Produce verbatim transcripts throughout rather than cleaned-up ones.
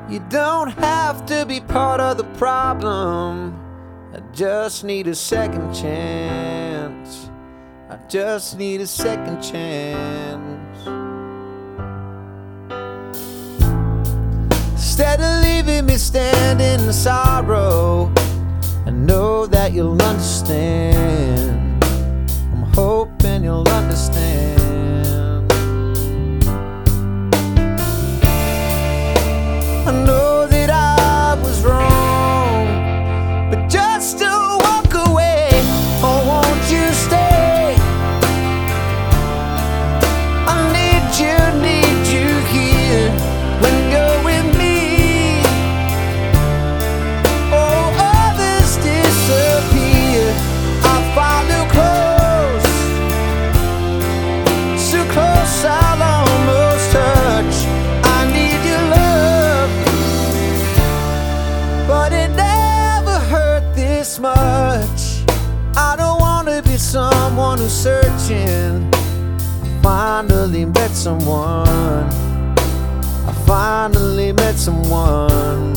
You don't have to be part of the problem. I just need a second chance. I just need a second chance. Instead of leaving me standing in sorrow, I know that you'll understand. I'm hoping you'll understand. I know that I was wrong, but just to walk away, or won't you stay? I need you, need you here when you're with me. Oh, others disappear, I follow close, so close I'll almost touch. I need your love, but it never hurt this much. I don't wanna be someone who's searching. Finally met someone. I finally met someone.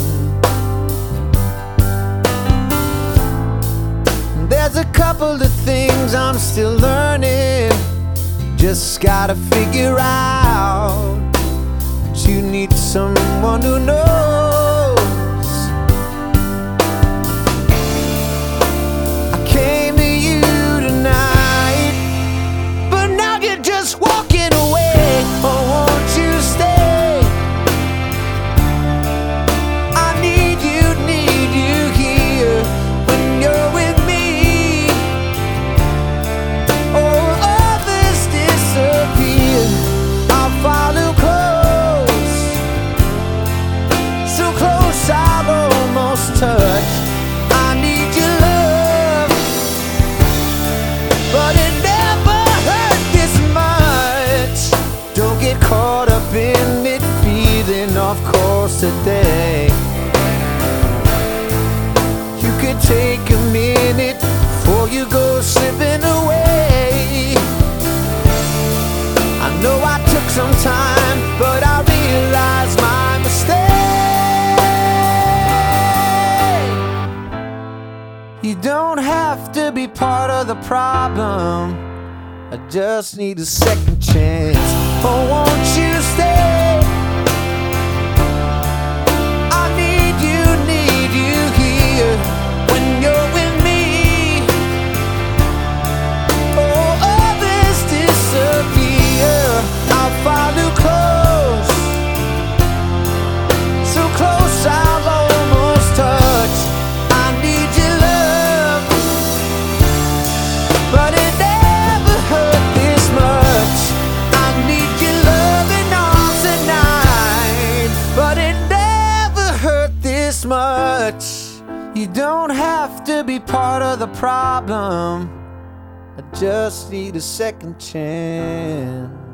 There's a couple of things I'm still learning. Just gotta figure out that you need someone who knows. I came to you tonight, but now you're just walking away. Oh, won't you stay? I need you, need you here when you're with me. Oh, others disappear, I'll follow close, so close I'll almost touch. I need your love, but it never hurt this much. Don't get caught up in it, feeling off course today. You could take a minute before you go slipping away. I know I took some time, but I realized my mistake. You don't have to be part of the problem. I just need a second chance. Oh, won't you stay? I need you, need you here when you're with me. Oh, others disappear, I'll follow close, so close I'll almost touch. I need your love, but it never hurt this much. I need your loving arms tonight, but it never hurt this much. You don't have to be part of the problem. I just need a second chance.